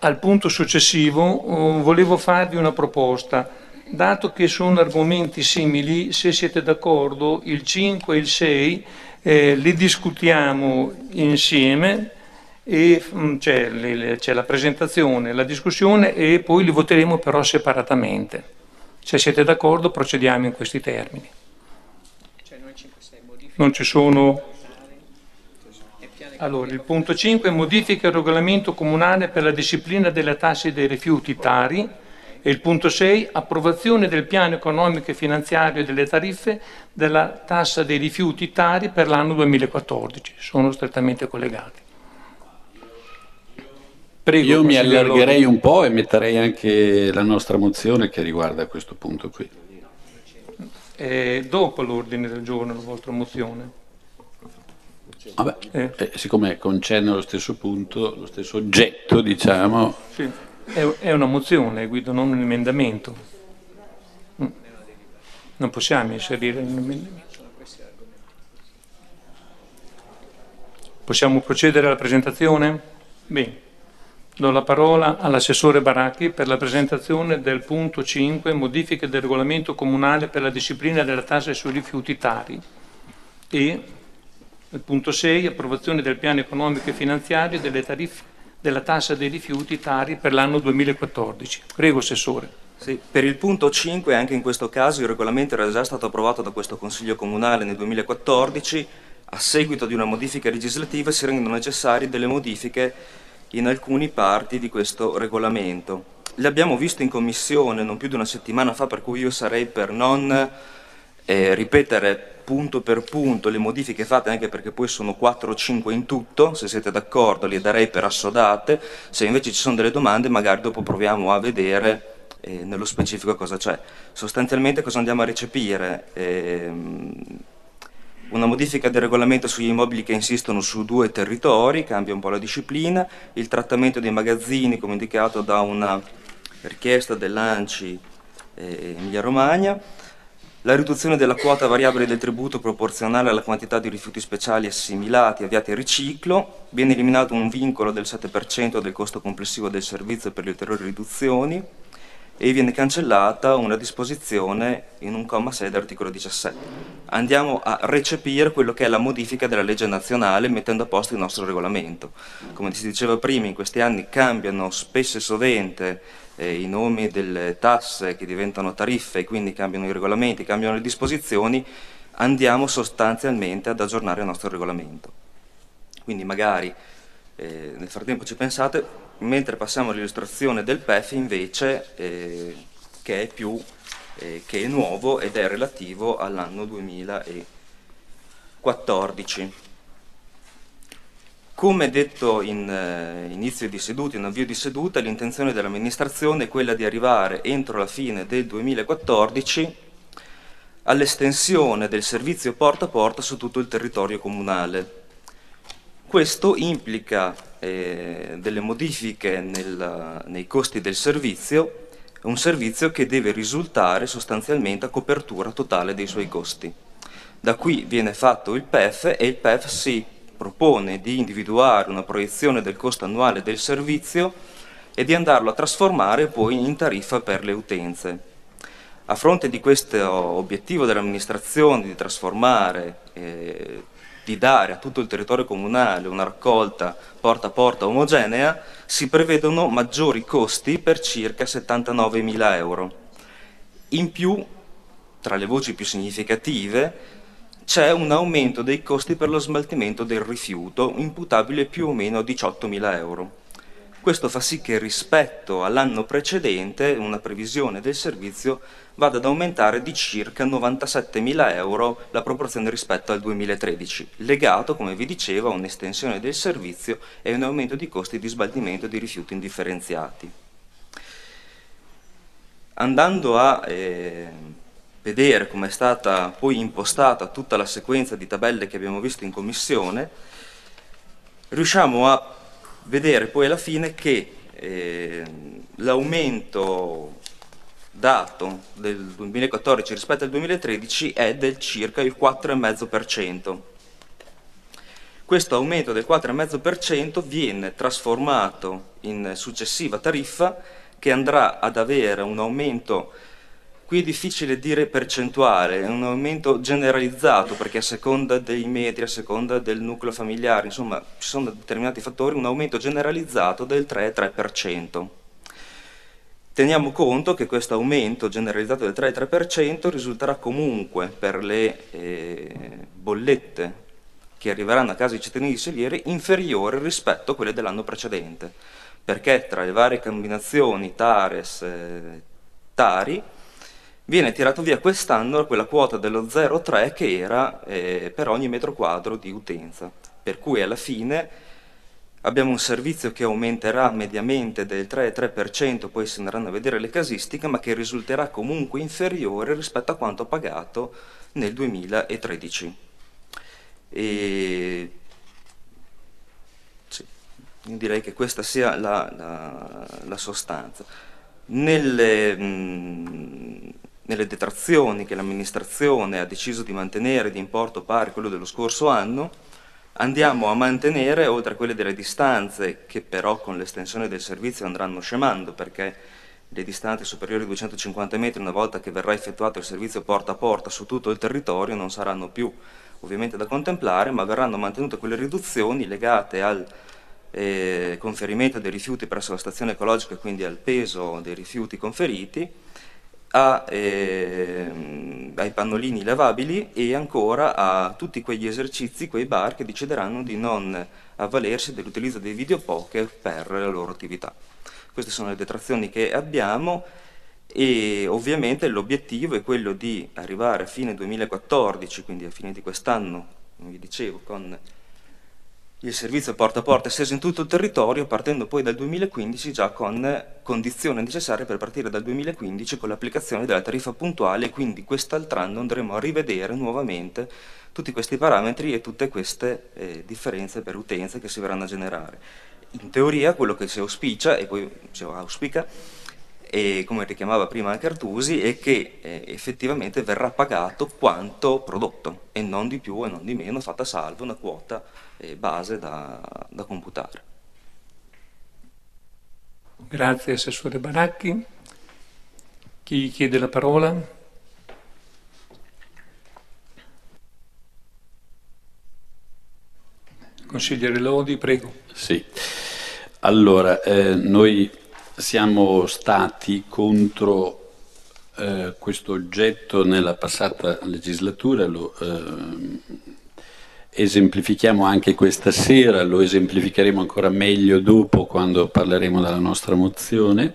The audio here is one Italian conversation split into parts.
al punto successivo volevo farvi una proposta. Dato che sono argomenti simili, se siete d'accordo, il 5 e il 6 li discutiamo insieme e c'è la presentazione, la discussione e poi li voteremo però separatamente. Se siete d'accordo procediamo in questi termini. Non ci sono... Allora, il punto 5 modifica il regolamento comunale per la disciplina delle tasse dei rifiuti TARI e il punto 6 approvazione del piano economico e finanziario e delle tariffe della tassa dei rifiuti TARI per l'anno 2014. Sono strettamente collegati. Prego, io mi consigliere allargherei Lodi. un po' e metterei anche la nostra mozione che riguarda questo punto qui. Dopo l'ordine del giorno, la vostra mozione. Vabbè, siccome concerne lo stesso punto, lo stesso oggetto, diciamo. Sì, è una mozione, Guido, non un emendamento. Non possiamo inserire un emendamento. Possiamo procedere alla presentazione? Bene. Do la parola all'assessore Baracchi per la presentazione del punto 5, modifiche del regolamento comunale per la disciplina della tassa sui rifiuti TARI e il punto 6, approvazione del piano economico e finanziario delle tariffe della tassa dei rifiuti TARI per l'anno 2014. Prego, Assessore. Sì, per il punto 5, anche in questo caso, il regolamento era già stato approvato da questo Consiglio Comunale nel 2014. A seguito di una modifica legislativa si rendono necessarie delle modifiche in alcune parti di questo regolamento. Le abbiamo visto in commissione non più di una settimana fa, per cui io sarei per non ripetere punto per punto le modifiche fatte, anche perché poi sono 4 o 5 in tutto. Se siete d'accordo li darei per assodate, se invece ci sono delle domande magari dopo proviamo a vedere nello specifico cosa c'è. Sostanzialmente cosa andiamo a recepire? Una modifica del regolamento sugli immobili che insistono su 2 territori, cambia un po' la disciplina, il trattamento dei magazzini come indicato da una richiesta dell'ANCI Emilia Romagna, la riduzione della quota variabile del tributo proporzionale alla quantità di rifiuti speciali assimilati avviati a riciclo, viene eliminato un vincolo del 7% del costo complessivo del servizio per le ulteriori riduzioni e viene cancellata una disposizione in un comma 6 dell'articolo 17. Andiamo a recepire quello che è la modifica della legge nazionale mettendo a posto il nostro regolamento. Come si diceva prima, in questi anni cambiano spesso e sovente i nomi delle tasse che diventano tariffe e quindi cambiano i regolamenti, cambiano le disposizioni, andiamo sostanzialmente ad aggiornare il nostro regolamento. Quindi magari nel frattempo ci pensate, mentre passiamo all'illustrazione del PEF invece che è nuovo ed è relativo all'anno 2014. Come detto in inizio di seduta, in avvio di seduta, l'intenzione dell'amministrazione è quella di arrivare entro la fine del 2014 all'estensione del servizio porta a porta su tutto il territorio comunale. Questo implica delle modifiche nei costi del servizio, un servizio che deve risultare sostanzialmente a copertura totale dei suoi costi. Da qui viene fatto il PEF e il PEF si propone di individuare una proiezione del costo annuale del servizio e di andarlo a trasformare poi in tariffa per le utenze. A fronte di questo obiettivo dell'amministrazione di trasformare, di dare a tutto il territorio comunale una raccolta porta a porta omogenea, si prevedono maggiori costi per circa 79.000 euro. In più, tra le voci più significative, c'è un aumento dei costi per lo smaltimento del rifiuto, imputabile più o meno a 18.000 euro. Questo fa sì che rispetto all'anno precedente una previsione del servizio vada ad aumentare di circa 97.000 euro la proporzione rispetto al 2013, legato, come vi dicevo, a un'estensione del servizio e un aumento di costi di smaltimento di rifiuti indifferenziati. Andando a vedere come è stata poi impostata tutta la sequenza di tabelle che abbiamo visto in commissione, riusciamo a vedere poi alla fine che l'aumento dato del 2014 rispetto al 2013 è del circa il 4,5%. Questo aumento del 4,5% viene trasformato in successiva tariffa che andrà ad avere un aumento, qui è difficile dire percentuale, è un aumento generalizzato perché a seconda dei metri, a seconda del nucleo familiare, insomma ci sono determinati fattori, un aumento generalizzato del 3,3%. Teniamo conto che questo aumento generalizzato del 3,3% risulterà comunque per le bollette che arriveranno a casa dei cittadini di Selieri inferiore rispetto a quelle dell'anno precedente, perché tra le varie combinazioni TARES, Tari, viene tirato via quest'anno quella quota dello 0,3 che era per ogni metro quadro di utenza, per cui alla fine abbiamo un servizio che aumenterà mediamente del 3,3%, poi si andranno a vedere le casistiche, ma che risulterà comunque inferiore rispetto a quanto pagato nel 2013. Sì, direi che questa sia la sostanza. Nelle detrazioni che l'amministrazione ha deciso di mantenere di importo pari a quello dello scorso anno, andiamo a mantenere, oltre a quelle delle distanze, che però con l'estensione del servizio andranno scemando, perché le distanze superiori ai 250 metri, una volta che verrà effettuato il servizio porta a porta su tutto il territorio, non saranno più ovviamente da contemplare, ma verranno mantenute quelle riduzioni legate al conferimento dei rifiuti presso la stazione ecologica e quindi al peso dei rifiuti conferiti, ai pannolini lavabili e ancora a tutti quegli esercizi, quei bar che decideranno di non avvalersi dell'utilizzo dei videopoker per la loro attività. Queste sono le detrazioni che abbiamo e ovviamente l'obiettivo è quello di arrivare a fine 2014, quindi a fine di quest'anno, come vi dicevo, con il servizio porta a porta esteso in tutto il territorio, partendo poi dal 2015 già con condizioni necessarie per partire dal 2015 con l'applicazione della tariffa puntuale, e quindi quest'altro anno andremo a rivedere nuovamente tutti questi parametri e tutte queste differenze per utenze che si verranno a generare. In teoria quello che si auspicia, e poi si auspica, e come richiamava prima anche Artusi, è che effettivamente verrà pagato quanto prodotto e non di più e non di meno, fatta salva una quota base da computare. Grazie Assessore Baracchi. Chi chiede la parola? Consigliere Lodi, prego. Sì, allora noi siamo stati contro questo oggetto nella passata legislatura, lo esemplifichiamo anche questa sera, lo esemplificheremo ancora meglio dopo quando parleremo della nostra mozione.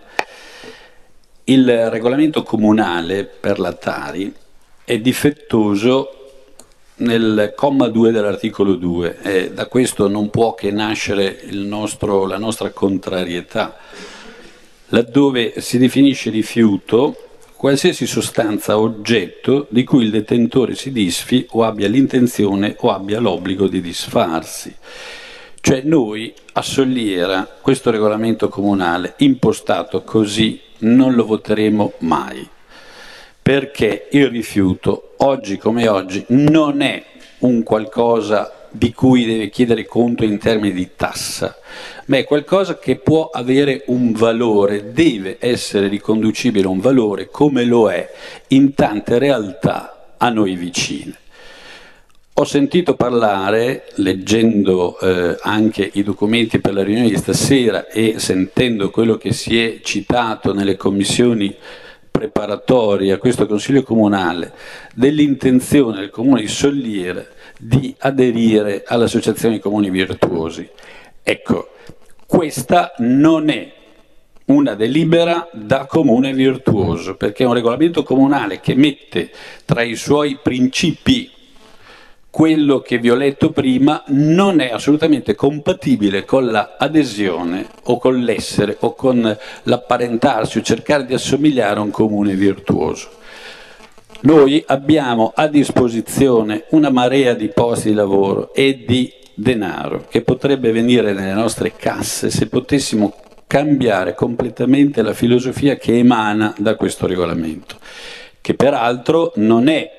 Il regolamento comunale per la Tari è difettoso nel comma 2 dell'articolo 2 e da questo non può che nascere la nostra contrarietà, laddove si definisce rifiuto qualsiasi sostanza oggetto di cui il detentore si disfi o abbia l'intenzione o abbia l'obbligo di disfarsi. Cioè noi a Soliera questo regolamento comunale impostato così non lo voteremo mai, perché il rifiuto oggi come oggi non è un qualcosa di cui deve chiedere conto in termini di tassa, ma è qualcosa che può avere un valore, deve essere riconducibile a un valore come lo è in tante realtà a noi vicine. Ho sentito parlare, leggendo anche i documenti per la riunione di stasera e sentendo quello che si è citato nelle commissioni preparatorie a questo Consiglio Comunale, dell'intenzione del Comune di Soliera di aderire all'Associazione dei Comuni Virtuosi. Ecco, questa non è una delibera da comune virtuoso, perché è un regolamento comunale che mette tra i suoi principi quello che vi ho letto prima, non è assolutamente compatibile con l'adesione o con l'essere o con l'apparentarsi o cercare di assomigliare a un comune virtuoso. Noi abbiamo a disposizione una marea di posti di lavoro e di denaro che potrebbe venire nelle nostre casse se potessimo cambiare completamente la filosofia che emana da questo regolamento, che peraltro non è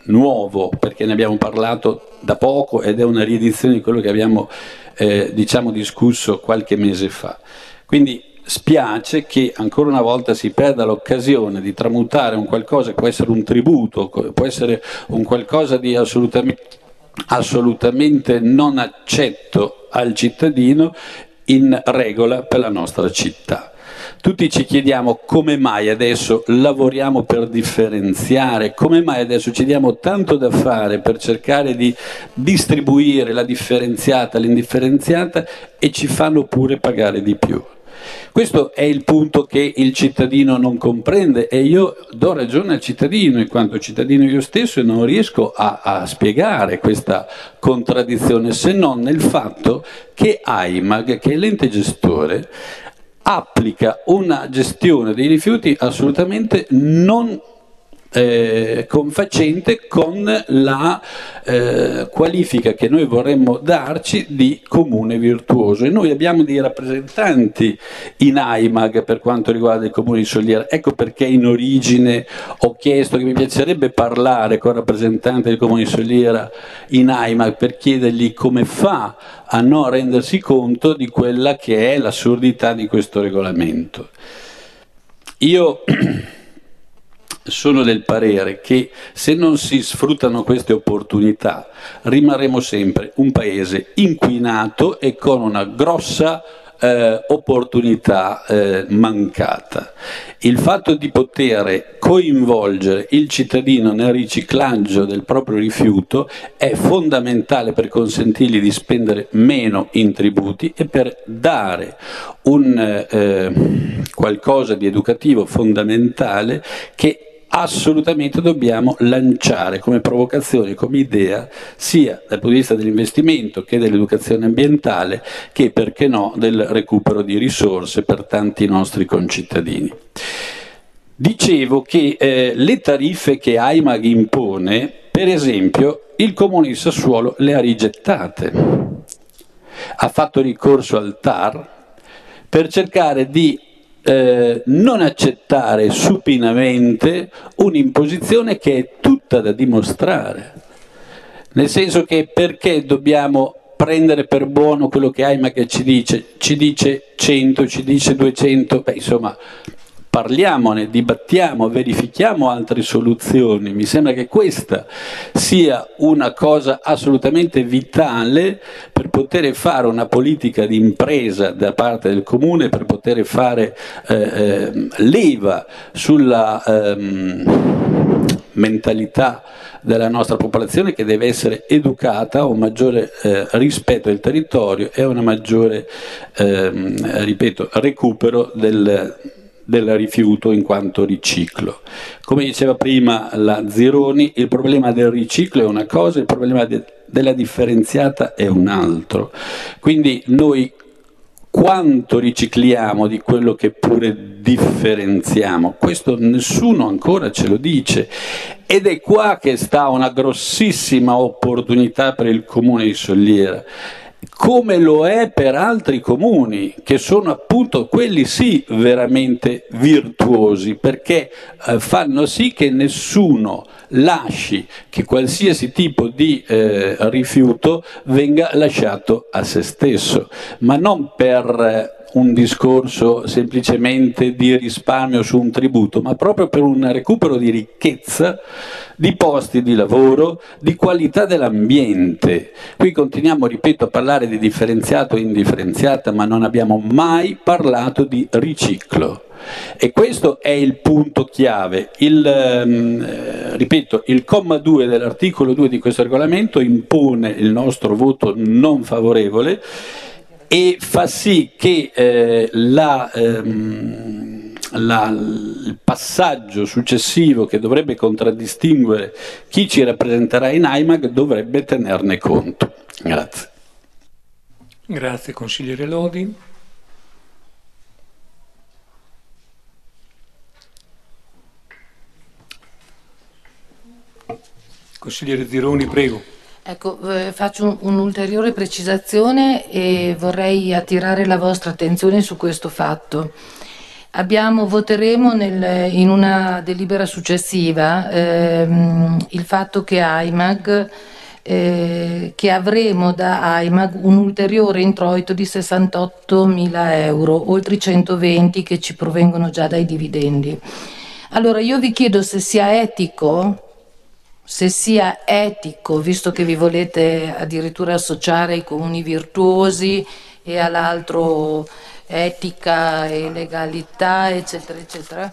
nuovo, perché ne abbiamo parlato da poco ed è una riedizione di quello che abbiamo discusso qualche mese fa. Quindi spiace che ancora una volta si perda l'occasione di tramutare un qualcosa che può essere un tributo, può essere un qualcosa di assolutamente non accetto al cittadino, in regola per la nostra città. Tutti ci chiediamo come mai adesso lavoriamo per differenziare, come mai adesso ci diamo tanto da fare per cercare di distribuire la differenziata, l'indifferenziata, e ci fanno pure pagare di più. Questo è il punto che il cittadino non comprende, e io do ragione al cittadino, in quanto cittadino io stesso, e non riesco a spiegare questa contraddizione, se non nel fatto che AIMAG, che è l'ente gestore, applica una gestione dei rifiuti assolutamente non confacente con la qualifica che noi vorremmo darci di comune virtuoso, e noi abbiamo dei rappresentanti in AIMAG per quanto riguarda il comune di Soliera. Ecco perché in origine ho chiesto che mi piacerebbe parlare con il rappresentante del comune di Soliera in AIMAG per chiedergli come fa a non rendersi conto di quella che è l'assurdità di questo regolamento. Io sono del parere che se non si sfruttano queste opportunità rimarremo sempre un paese inquinato e con una grossa opportunità mancata. Il fatto di poter coinvolgere il cittadino nel riciclaggio del proprio rifiuto è fondamentale per consentirgli di spendere meno in tributi e per dare un qualcosa di educativo fondamentale che assolutamente dobbiamo lanciare come provocazione, come idea, sia dal punto di vista dell'investimento che dell'educazione ambientale, che perché no del recupero di risorse per tanti nostri concittadini. Dicevo che le tariffe che AIMAG impone, per esempio, il Comune di Sassuolo le ha rigettate. Ha fatto ricorso al TAR per cercare di non accettare supinamente un'imposizione che è tutta da dimostrare. Nel senso che perché dobbiamo prendere per buono quello che AIMAG ci dice 100, ci dice 200, insomma parliamone, dibattiamo, verifichiamo altre soluzioni. Mi sembra che questa sia una cosa assolutamente vitale per poter fare una politica di impresa da parte del Comune, per poter fare leva sulla mentalità della nostra popolazione, che deve essere educata a un maggiore rispetto del territorio e a un maggiore, recupero del rifiuto in quanto riciclo. Come diceva prima la Zironi, il problema del riciclo è una cosa, il problema della differenziata è un altro. Quindi noi quanto ricicliamo di quello che pure differenziamo? Questo nessuno ancora ce lo dice, ed è qua che sta una grossissima opportunità per il Comune di Soliera, come lo è per altri comuni che sono appunto quelli sì veramente virtuosi, perché fanno sì che nessuno lasci che qualsiasi tipo di rifiuto venga lasciato a se stesso, ma non per un discorso semplicemente di risparmio su un tributo, ma proprio per un recupero di ricchezza, di posti di lavoro, di qualità dell'ambiente. Qui continuiamo, ripeto, a parlare di differenziato e indifferenziata, ma non abbiamo mai parlato di riciclo. E questo è il punto chiave. Ripeto, il comma 2 dell'articolo 2 di questo regolamento impone il nostro voto non favorevole e fa sì che il passaggio successivo, che dovrebbe contraddistinguere chi ci rappresenterà in AIMAG, dovrebbe tenerne conto. Grazie. Grazie consigliere Lodi. Consigliere Zironi, prego. Ecco, faccio un'ulteriore precisazione e vorrei attirare la vostra attenzione su questo fatto. voteremo in una delibera successiva il fatto che AIMAG, che avremo da AIMAG un ulteriore introito di 68.000 euro, oltre i 120 che ci provengono già dai dividendi. Allora io vi chiedo se sia etico, visto che vi volete addirittura associare ai comuni virtuosi e all'altro etica e legalità, eccetera, eccetera.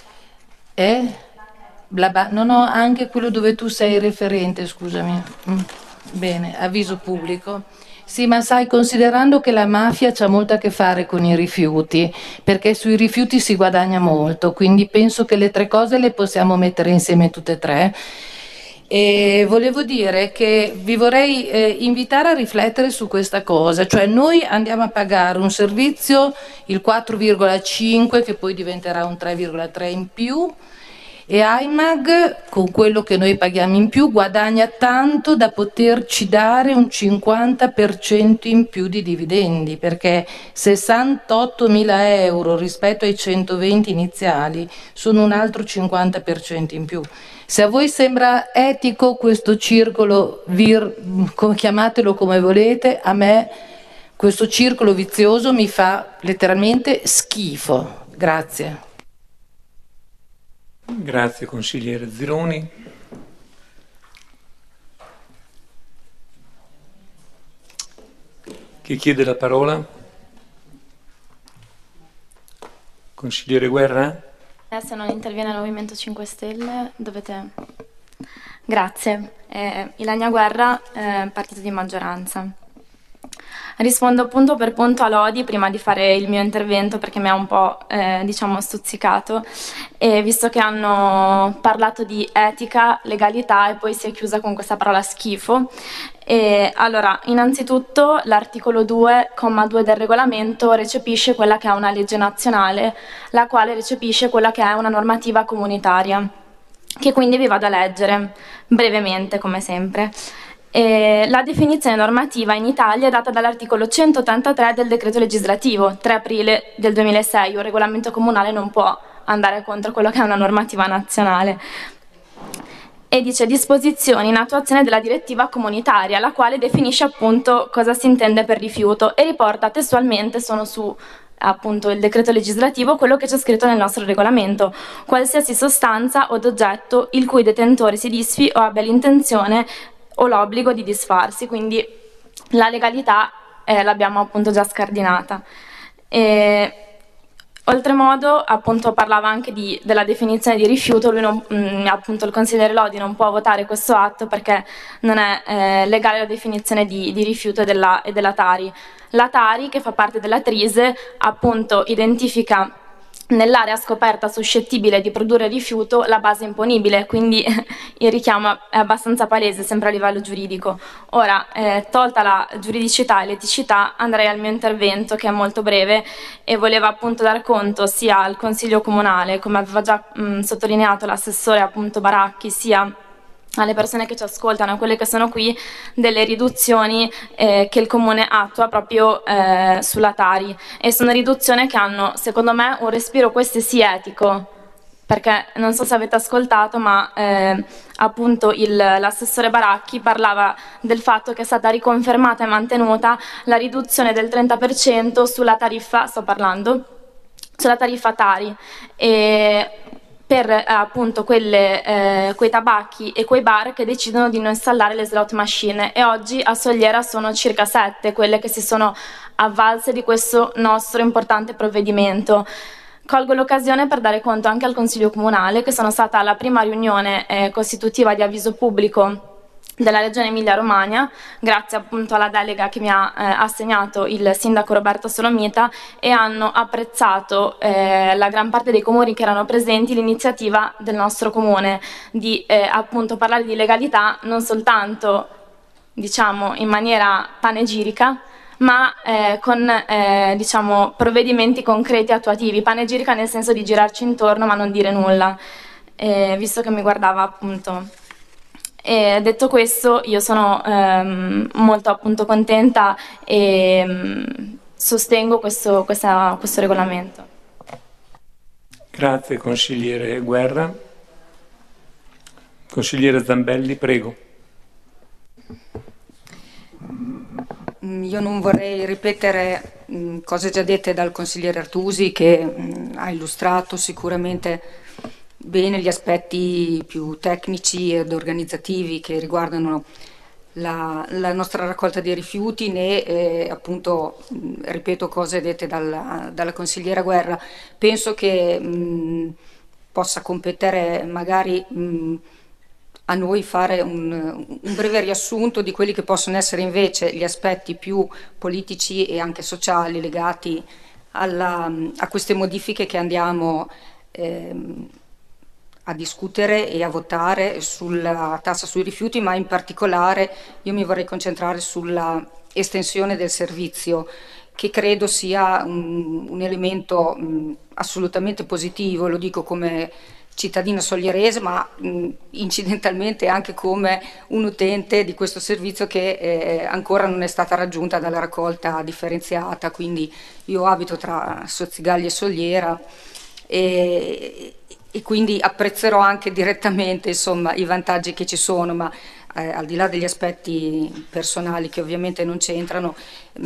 No, anche quello dove tu sei referente, scusami. Bene, avviso pubblico. Sì, ma sai, considerando che la mafia c'ha molto a che fare con i rifiuti, perché sui rifiuti si guadagna molto, quindi penso che le tre cose le possiamo mettere insieme tutte e tre. E volevo dire che vi vorrei invitare a riflettere su questa cosa, cioè noi andiamo a pagare un servizio, il 4,5 che poi diventerà un 3,3 in più, e AIMAG con quello che noi paghiamo in più guadagna tanto da poterci dare un 50% in più di dividendi, perché 68.000 euro rispetto ai 120 iniziali sono un altro 50% in più. Se a voi sembra etico questo circolo, chiamatelo come volete, a me questo circolo vizioso mi fa letteralmente schifo. Grazie. Grazie consigliere Zironi. Chi chiede la parola? Consigliere Guerra? Se non interviene il Movimento 5 Stelle dovete... Grazie. Ilania Guerra, partito di maggioranza. Rispondo punto per punto a Lodi prima di fare il mio intervento perché mi ha un po' stuzzicato, e visto che hanno parlato di etica, legalità e poi si è chiusa con questa parola schifo. Allora, innanzitutto l'articolo 2,2 del regolamento recepisce quella che è una legge nazionale, la quale recepisce quella che è una normativa comunitaria, che quindi vi vado a leggere brevemente come sempre. La definizione normativa in Italia è data dall'articolo 183 del decreto legislativo 3 aprile del 2006. Un regolamento comunale non può andare contro quello che è una normativa nazionale. E dice disposizioni in attuazione della direttiva comunitaria, la quale definisce appunto cosa si intende per rifiuto e riporta testualmente, sono su appunto il decreto legislativo, quello che c'è scritto nel nostro regolamento: qualsiasi sostanza o oggetto il cui detentore si disfi o abbia l'intenzione o l'obbligo di disfarsi, quindi la legalità l'abbiamo appunto già scardinata. Oltremodo appunto parlava anche della definizione di rifiuto. Lui appunto il consigliere Lodi non può votare questo atto perché non è legale la definizione di rifiuto e della Tari. La Tari, che fa parte della Trise, appunto identifica nell'area scoperta suscettibile di produrre rifiuto la base imponibile, quindi il richiamo è abbastanza palese, sempre a livello giuridico. Ora, tolta la giuridicità e l'eticità, andrei al mio intervento, che è molto breve e voleva appunto dar conto sia al Consiglio Comunale, come aveva già sottolineato l'assessore appunto Baracchi, sia alle persone che ci ascoltano, a quelle che sono qui, delle riduzioni che il Comune attua proprio sulla Tari, e sono riduzioni che hanno, secondo me, un respiro questo sì etico, perché non so se avete ascoltato, ma appunto l'assessore Baracchi parlava del fatto che è stata riconfermata e mantenuta la riduzione del 30% sulla tariffa, sulla tariffa Tari, per appunto quei tabacchi e quei bar che decidono di non installare le slot machine, e oggi a Sogliera sono circa 7 quelle che si sono avvalse di questo nostro importante provvedimento. Colgo l'occasione per dare conto anche al Consiglio Comunale che sono stata alla prima riunione costitutiva di avviso pubblico della Regione Emilia-Romagna, grazie appunto alla delega che mi ha assegnato il sindaco Roberto Solomita, e hanno apprezzato la gran parte dei comuni che erano presenti l'iniziativa del nostro comune di appunto parlare di legalità non soltanto diciamo in maniera panegirica, ma con diciamo provvedimenti concreti e attuativi. Panegirica nel senso di girarci intorno ma non dire nulla, visto che mi guardava appunto. E detto questo, io sono molto appunto contenta e sostengo questo regolamento. Grazie consigliere Guerra. Consigliere Zambelli, prego. Io non vorrei ripetere cose già dette dal consigliere Artusi, che ha illustrato sicuramente bene gli aspetti più tecnici ed organizzativi che riguardano la nostra raccolta dei rifiuti, né appunto ripeto cose dette dalla consigliera Guerra. Penso che possa competere magari a noi fare un breve riassunto di quelli che possono essere invece gli aspetti più politici e anche sociali legati a queste modifiche che andiamo a discutere e a votare sulla tassa sui rifiuti, ma in particolare io mi vorrei concentrare sulla estensione del servizio, che credo sia un elemento assolutamente positivo. Lo dico come cittadina soglierese, ma incidentalmente anche come un utente di questo servizio che ancora non è stata raggiunta dalla raccolta differenziata. Quindi io abito tra Sozzigallia e Sogliera e quindi apprezzerò anche direttamente, insomma, i vantaggi che ci sono, ma al di là degli aspetti personali che ovviamente non c'entrano,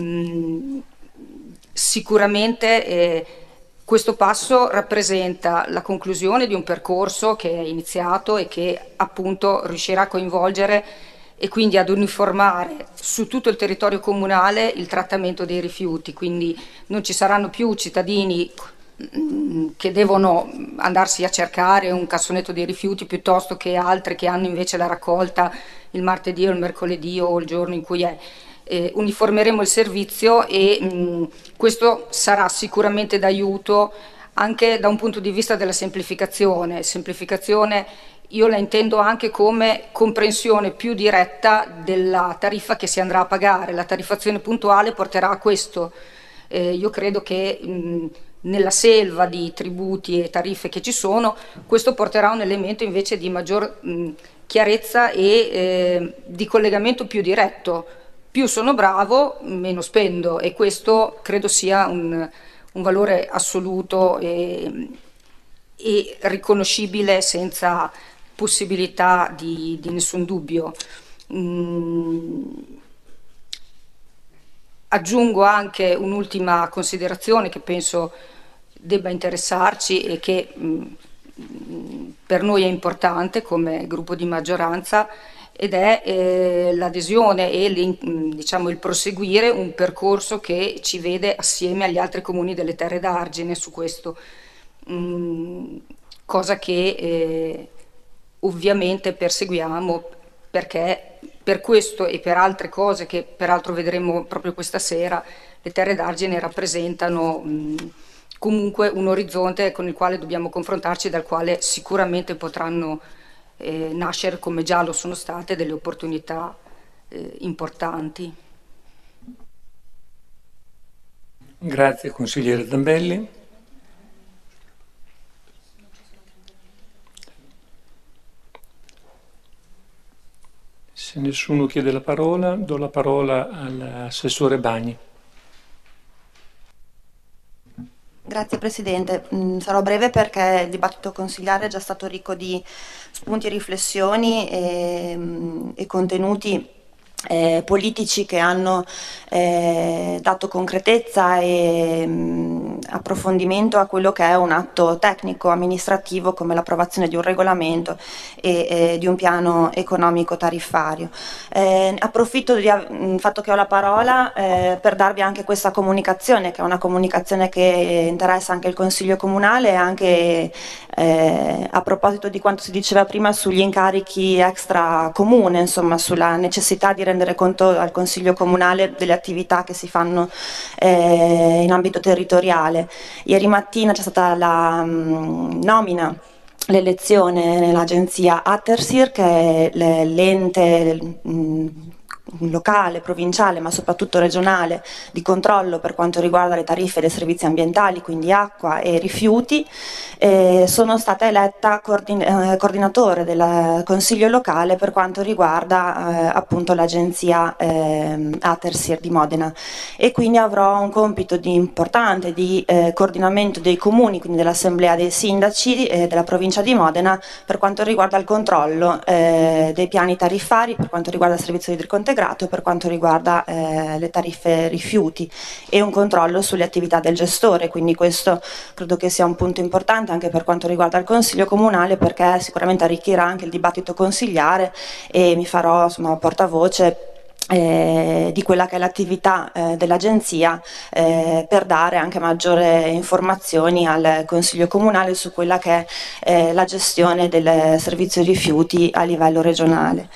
sicuramente questo passo rappresenta la conclusione di un percorso che è iniziato e che appunto riuscirà a coinvolgere e quindi ad uniformare su tutto il territorio comunale il trattamento dei rifiuti. Quindi non ci saranno più cittadini che devono andarsi a cercare un cassonetto dei rifiuti piuttosto che altri che hanno invece la raccolta il martedì o il mercoledì o il giorno in cui è. Uniformeremo il servizio e questo sarà sicuramente d'aiuto anche da un punto di vista della semplificazione. Semplificazione io la intendo anche come comprensione più diretta della tariffa che si andrà a pagare. La tariffazione puntuale porterà a questo. Io credo che nella selva di tributi e tariffe che ci sono, questo porterà un elemento invece di maggior chiarezza e di collegamento più diretto. Più sono bravo, meno spendo, e questo credo sia un valore assoluto e riconoscibile senza possibilità di nessun dubbio. Aggiungo anche un'ultima considerazione che penso debba interessarci e che per noi è importante come gruppo di maggioranza, ed è l'adesione e diciamo, il proseguire un percorso che ci vede assieme agli altri comuni delle Terre d'Argine su questo, cosa che ovviamente perseguiamo, perché per questo e per altre cose che peraltro vedremo proprio questa sera, le Terre d'Argine rappresentano comunque un orizzonte con il quale dobbiamo confrontarci, dal quale sicuramente potranno nascere, come già lo sono state, delle opportunità importanti. Grazie consigliere Zambelli. Se nessuno chiede la parola, do la parola all'assessore Bagni. Grazie Presidente, sarò breve perché il dibattito consigliare è già stato ricco di spunti e riflessioni e contenuti politici che hanno dato concretezza e approfondimento a quello che è un atto tecnico amministrativo come l'approvazione di un regolamento e di un piano economico tariffario. Approfitto del fatto che ho la parola per darvi anche questa comunicazione, che è una comunicazione che interessa anche il Consiglio Comunale, anche a proposito di quanto si diceva prima sugli incarichi extra comune, insomma sulla necessità di rendere conto al Consiglio Comunale delle attività che si fanno in ambito territoriale. Ieri mattina c'è stata la nomina, l'elezione nell'agenzia Attersir, che è l'ente locale, provinciale, ma soprattutto regionale, di controllo per quanto riguarda le tariffe dei servizi ambientali, quindi acqua e rifiuti. Sono stata eletta coordinatore del Consiglio locale per quanto riguarda appunto l'agenzia Atersir di Modena, e quindi avrò un compito importante di coordinamento dei comuni, quindi dell'assemblea dei sindaci della provincia di Modena, per quanto riguarda il controllo dei piani tariffari, per quanto riguarda il servizio idrico integrato e per quanto riguarda le tariffe rifiuti, e un controllo sulle attività del gestore. Quindi questo credo che sia un punto importante anche per quanto riguarda il Consiglio Comunale, perché sicuramente arricchirà anche il dibattito consigliare e mi farò insomma portavoce di quella che è l'attività dell'agenzia per dare anche maggiori informazioni al Consiglio Comunale su quella che è la gestione del servizio rifiuti a livello regionale.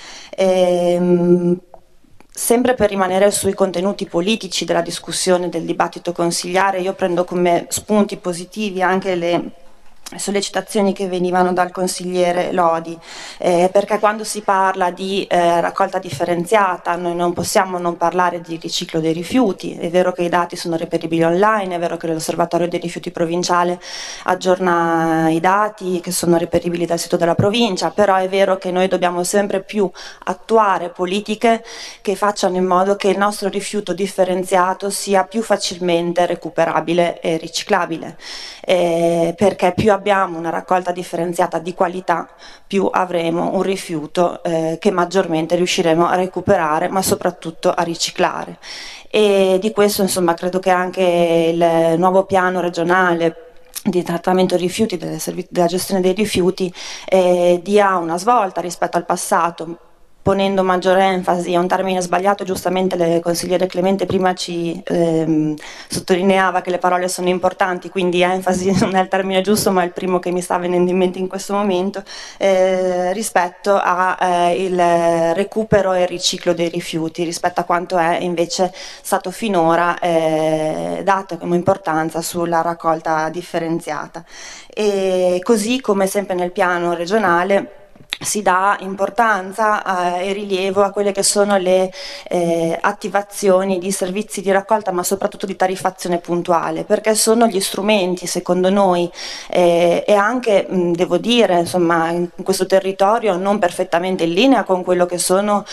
Sempre per rimanere sui contenuti politici della discussione del dibattito consigliare, io prendo come spunti positivi anche le sollecitazioni che venivano dal consigliere Lodi, perché quando si parla di raccolta differenziata noi non possiamo non parlare di riciclo dei rifiuti. È vero che i dati sono reperibili online, è vero che l'osservatorio dei rifiuti provinciale aggiorna i dati che sono reperibili dal sito della provincia, però è vero che noi dobbiamo sempre più attuare politiche che facciano in modo che il nostro rifiuto differenziato sia più facilmente recuperabile e riciclabile, perché più abbiamo una raccolta differenziata di qualità, più avremo un rifiuto che maggiormente riusciremo a recuperare, ma soprattutto a riciclare. E di questo insomma credo che anche il nuovo piano regionale di trattamento dei rifiuti, della gestione dei rifiuti, dia una svolta rispetto al passato, ponendo maggiore enfasi. È un termine sbagliato, giustamente la consigliere Clemente prima ci sottolineava che le parole sono importanti, quindi enfasi non è il termine giusto, ma è il primo che mi sta venendo in mente in questo momento, rispetto al recupero e il riciclo dei rifiuti, rispetto a quanto è invece stato finora dato come importanza sulla raccolta differenziata. E così come sempre nel piano regionale si dà importanza e rilievo a quelle che sono le attivazioni di servizi di raccolta, ma soprattutto di tariffazione puntuale, perché sono gli strumenti, secondo noi, e anche, devo dire, insomma, in questo territorio non perfettamente in linea con quello che sono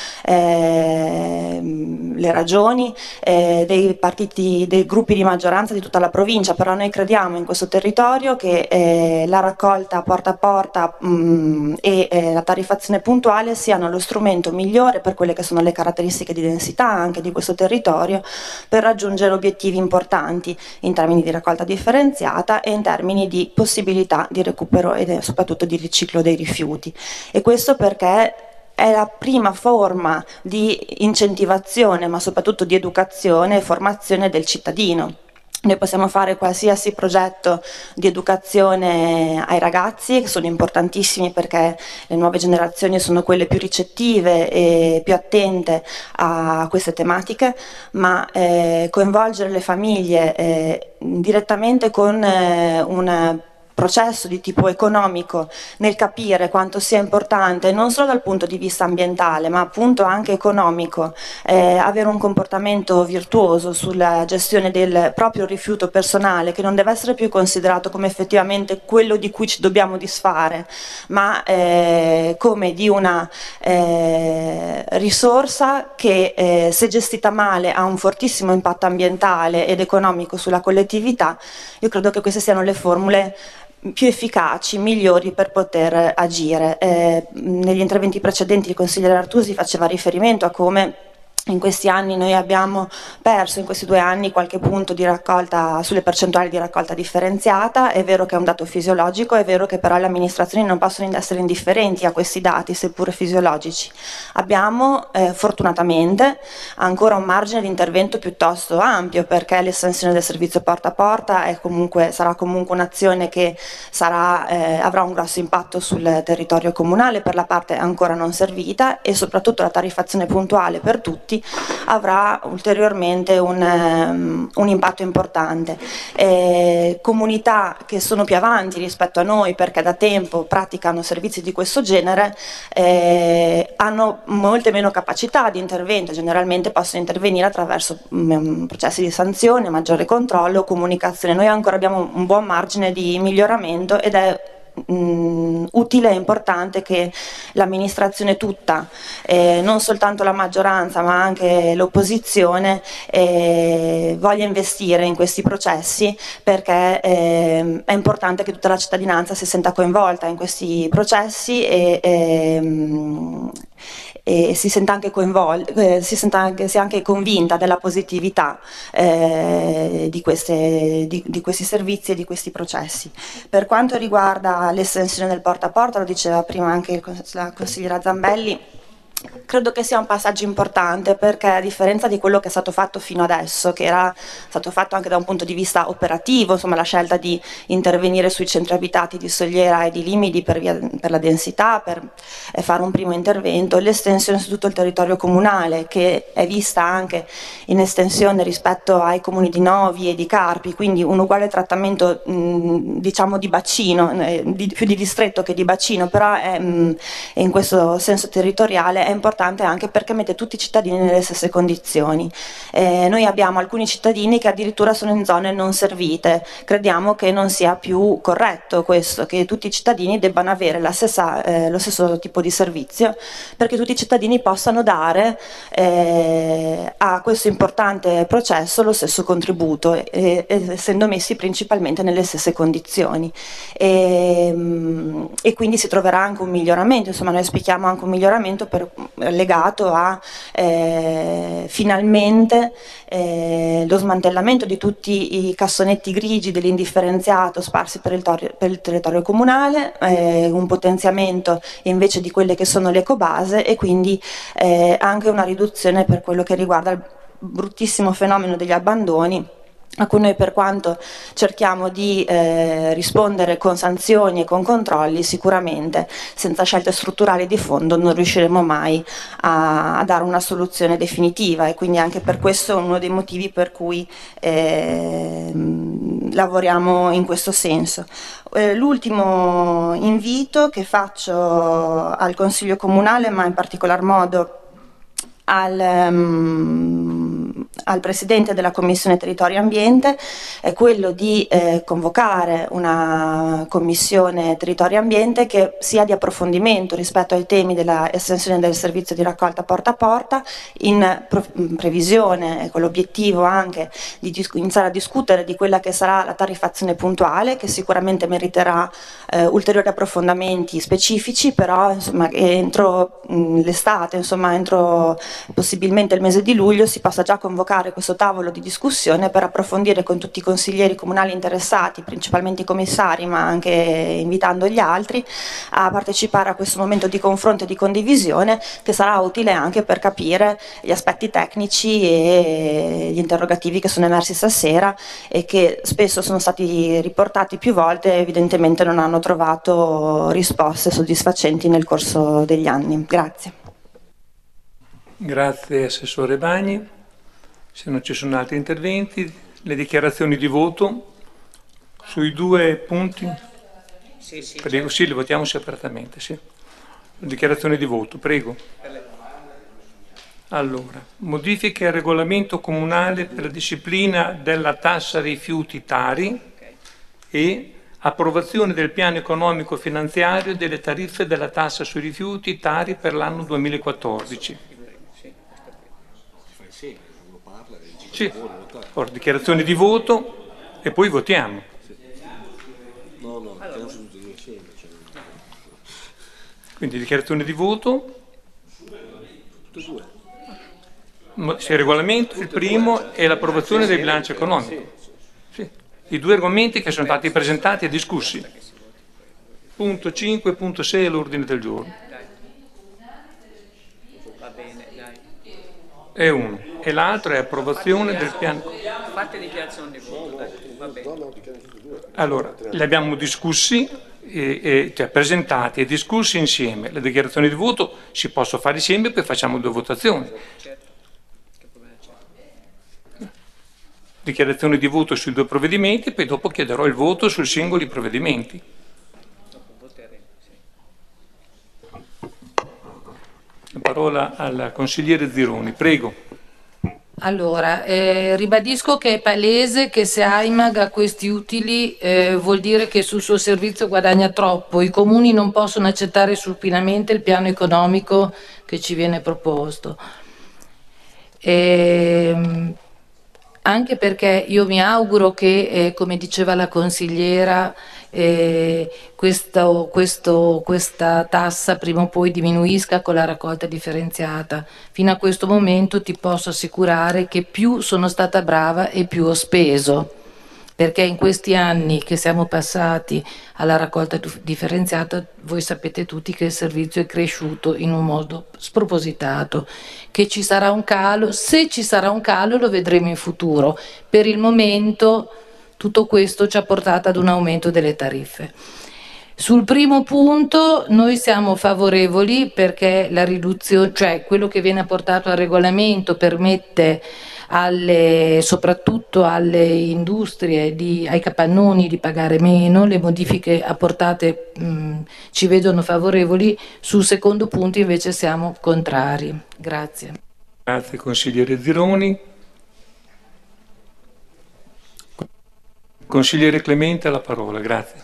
le ragioni dei partiti, dei gruppi di maggioranza di tutta la provincia, però noi crediamo in questo territorio che la raccolta porta a porta e la tariffazione puntuale siano lo strumento migliore per quelle che sono le caratteristiche di densità anche di questo territorio, per raggiungere obiettivi importanti in termini di raccolta differenziata e in termini di possibilità di recupero e soprattutto di riciclo dei rifiuti. E questo perché è la prima forma di incentivazione, ma soprattutto di educazione e formazione del cittadino. Noi possiamo fare qualsiasi progetto di educazione ai ragazzi, che sono importantissimi perché le nuove generazioni sono quelle più ricettive e più attente a queste tematiche, ma coinvolgere le famiglie direttamente con un processo di tipo economico nel capire quanto sia importante non solo dal punto di vista ambientale ma appunto anche economico avere un comportamento virtuoso sulla gestione del proprio rifiuto personale, che non deve essere più considerato come effettivamente quello di cui ci dobbiamo disfare, ma come di una risorsa che se gestita male ha un fortissimo impatto ambientale ed economico sulla collettività. Io credo che queste siano le formule più efficaci, migliori per poter agire. Negli interventi precedenti il consigliere Artusi faceva riferimento a come in questi anni noi abbiamo perso, in questi 2 anni, qualche punto di raccolta sulle percentuali di raccolta differenziata. È vero che è un dato fisiologico, è vero che però le amministrazioni non possono essere indifferenti a questi dati, seppur fisiologici. Abbiamo fortunatamente ancora un margine di intervento piuttosto ampio, perché l'estensione del servizio porta a porta sarà comunque un'azione che avrà un grosso impatto sul territorio comunale per la parte ancora non servita, e soprattutto la tariffazione puntuale per tutti servizi avrà ulteriormente un impatto importante. Comunità che sono più avanti rispetto a noi perché da tempo praticano servizi di questo genere hanno molte meno capacità di intervento, generalmente possono intervenire attraverso processi di sanzione, maggiore controllo, comunicazione. Noi ancora abbiamo un buon margine di miglioramento ed è utile e importante che l'amministrazione tutta, non soltanto la maggioranza ma anche l'opposizione, voglia investire in questi processi, perché è importante che tutta la cittadinanza si senta coinvolta in questi processi e si senta anche coinvolta, sia anche convinta della positività di questi servizi e di questi processi. Per quanto riguarda l'estensione del porta a porta, lo diceva prima anche la consigliera Zambelli, credo che sia un passaggio importante, perché a differenza di quello che è stato fatto fino adesso, che era stato fatto anche da un punto di vista operativo, insomma la scelta di intervenire sui centri abitati di Sogliera e di Limidi per la densità, per fare un primo intervento, l'estensione su tutto il territorio comunale, che è vista anche in estensione rispetto ai comuni di Novi e di Carpi, quindi un uguale trattamento diciamo di bacino, più di distretto che di bacino, però è in questo senso territoriale è importante anche perché mette tutti i cittadini nelle stesse condizioni. Noi abbiamo alcuni cittadini che addirittura sono in zone non servite. Crediamo che non sia più corretto questo, che tutti i cittadini debbano avere lo stesso tipo di servizio, perché tutti i cittadini possano dare a questo importante processo lo stesso contributo, essendo messi principalmente nelle stesse condizioni. E quindi si troverà anche un miglioramento, insomma noi auspichiamo anche un miglioramento legato a finalmente lo smantellamento di tutti i cassonetti grigi dell'indifferenziato sparsi per il territorio comunale, un potenziamento invece di quelle che sono le ecobase, e quindi anche una riduzione per quello che riguarda il bruttissimo fenomeno degli abbandoni, a cui noi, per quanto cerchiamo di rispondere con sanzioni e con controlli, sicuramente senza scelte strutturali di fondo non riusciremo mai a dare una soluzione definitiva, e quindi anche per questo è uno dei motivi per cui lavoriamo in questo senso. L'ultimo invito che faccio al Consiglio Comunale, ma in particolar modo al Presidente della Commissione Territorio e Ambiente, è quello di convocare una Commissione Territorio e Ambiente che sia di approfondimento rispetto ai temi della estensione del servizio di raccolta porta a porta, in previsione, con l'obiettivo anche di iniziare a discutere di quella che sarà la tariffazione puntuale, che sicuramente meriterà ulteriori approfondimenti specifici, però insomma entro l'estate, insomma entro possibilmente il mese di luglio, si possa già convocare questo tavolo di discussione per approfondire con tutti i consiglieri comunali interessati, principalmente i commissari, ma anche invitando gli altri a partecipare a questo momento di confronto e di condivisione, che sarà utile anche per capire gli aspetti tecnici e gli interrogativi che sono emersi stasera e che spesso sono stati riportati più volte e evidentemente non hanno trovato risposte soddisfacenti nel corso degli anni. Grazie. Grazie Assessore Bagni. Se non ci sono altri interventi, le dichiarazioni di voto sui due punti. Prego, sì, le votiamo separatamente. Sì. Dichiarazioni di voto, prego. Allora, modifiche al regolamento comunale per la disciplina della tassa rifiuti Tari e approvazione del piano economico finanziario delle tariffe della tassa sui rifiuti Tari per l'anno 2014. Sì, ora dichiarazione di voto e poi votiamo. Quindi dichiarazione di voto. C'è il regolamento, il primo, e l'approvazione del bilancio economico. Sì. I due argomenti che sono stati presentati e discussi. Punto 5 e punto 6 all'ordine del giorno. È uno. E l'altro è approvazione del piano. Fate dichiarazione di voto, dai. Va bene. Allora, li abbiamo discussi, cioè presentati e discussi insieme. Le dichiarazioni di voto si possono fare insieme, poi facciamo due votazioni. dichiarazione di voto sui due provvedimenti, poi dopo chiederò il voto sui singoli provvedimenti. La parola al consigliere Zironi, prego. Allora, ribadisco che è palese che se AIMAG ha questi utili vuol dire che sul suo servizio guadagna troppo. I comuni non possono accettare supinamente il piano economico che ci viene proposto. Anche perché io mi auguro che, come diceva la consigliera, questa tassa prima o poi diminuisca con la raccolta differenziata. Fino a questo momento ti posso assicurare che più sono stata brava e più ho speso, perché in questi anni che siamo passati alla raccolta differenziata voi sapete tutti che il servizio è cresciuto in un modo spropositato, che ci sarà un calo, se ci sarà un calo lo vedremo in futuro. Per il momento tutto questo ci ha portato ad un aumento delle tariffe. Sul primo punto noi siamo favorevoli perché la riduzione, cioè quello che viene apportato al regolamento permette soprattutto alle industrie, ai capannoni di pagare meno. Le modifiche apportate ci vedono favorevoli. Sul secondo punto invece siamo contrari. Grazie. Grazie consigliere Zironi. Consigliere Clemente, la parola, grazie.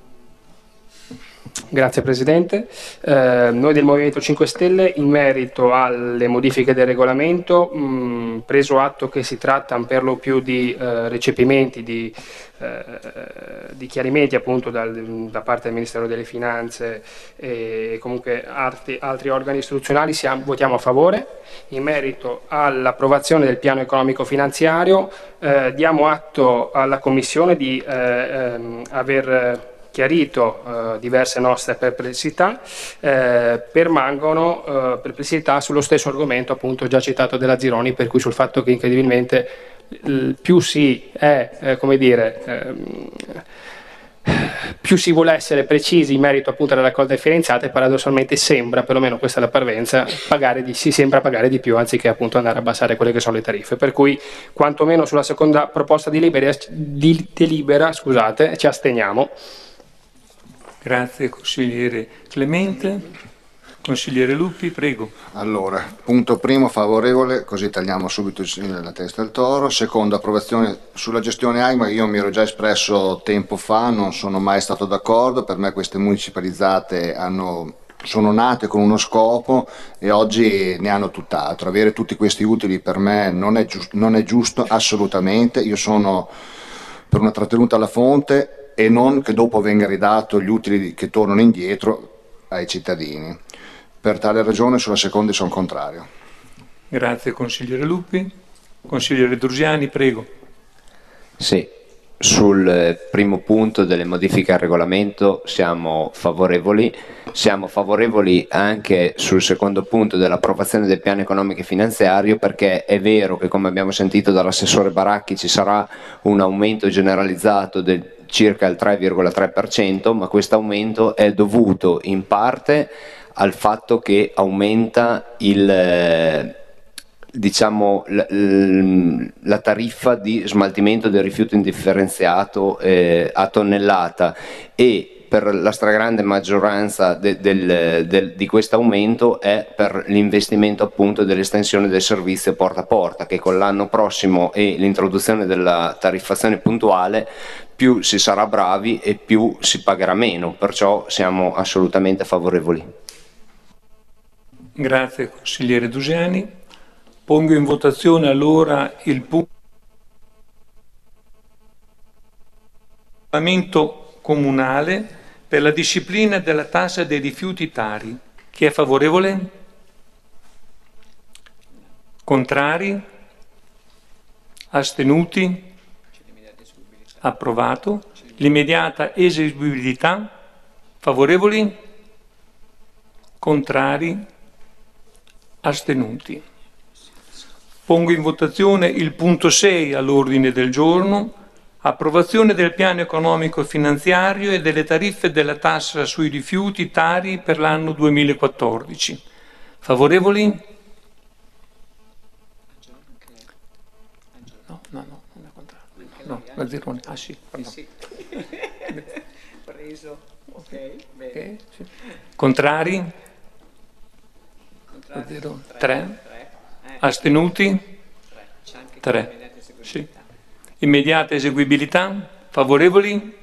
Grazie Presidente. Noi del Movimento 5 Stelle, in merito alle modifiche del regolamento, preso atto che si tratta per lo più di recepimenti, di chiarimenti appunto da parte del Ministero delle Finanze e comunque altri organi istituzionali, votiamo a favore. In merito all'approvazione del piano economico finanziario, diamo atto alla Commissione di aver chiarito diverse nostre perplessità. Permangono perplessità sullo stesso argomento appunto già citato della Zironi, per cui sul fatto che incredibilmente più si è, più si vuole essere precisi in merito appunto alla raccolta differenziata e paradossalmente sembra, perlomeno questa è la parvenza, si sembra pagare di più anziché appunto andare a abbassare quelle che sono le tariffe, per cui quantomeno sulla seconda proposta di delibera, scusate, ci asteniamo. Grazie consigliere Clemente. Consigliere Lupi, prego. Allora, punto primo favorevole, così tagliamo subito la testa al toro. Secondo, approvazione sulla gestione AIMA. Io mi ero già espresso tempo fa, non sono mai stato d'accordo. Per me queste municipalizzate sono nate con uno scopo e oggi ne hanno tutt'altro. Avere tutti questi utili per me non è giusto assolutamente. Io sono per una trattenuta alla fonte e non che dopo venga ridato gli utili che tornano indietro ai cittadini. Per tale ragione sulla seconda sono contrario. Grazie consigliere Lupi. Consigliere Drusiani, prego. Sì, sul primo punto delle modifiche al regolamento siamo favorevoli anche sul secondo punto dell'approvazione del piano economico e finanziario, perché è vero che, come abbiamo sentito dall'assessore Baracchi, ci sarà un aumento generalizzato del circa il 3,3%, ma questo aumento è dovuto in parte al fatto che aumenta la tariffa di smaltimento del rifiuto indifferenziato a tonnellata, e per la stragrande maggioranza di questo aumento è per l'investimento appunto dell'estensione del servizio porta a porta, che con l'anno prossimo e l'introduzione della tariffazione puntuale più si sarà bravi e più si pagherà meno, perciò siamo assolutamente favorevoli. Grazie consigliere Dusiani. Pongo in votazione allora il punto regolamento comunale per la disciplina della tassa dei rifiuti tari. Chi è favorevole? Contrari? Astenuti? Approvato. L'immediata eseguibilità? Favorevoli? Contrari? Astenuti. Pongo in votazione il punto 6 all'ordine del giorno, approvazione del piano economico finanziario e delle tariffe della tassa sui rifiuti tari per l'anno 2014. Favorevoli? No, non è contrario. no, Gazzeroni. Ah sì, pardon. Sì. Preso, ok, bene. Okay, sì. Contrari? 3. Astenuti? 3. Sì. Immediata eseguibilità? Favorevoli?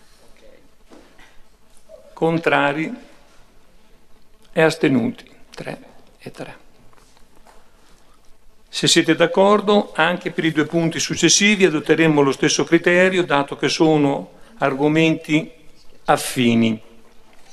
Contrari e astenuti? 3 e 3. Se siete d'accordo, anche per i 2 punti successivi adotteremo lo stesso criterio, dato che sono argomenti affini.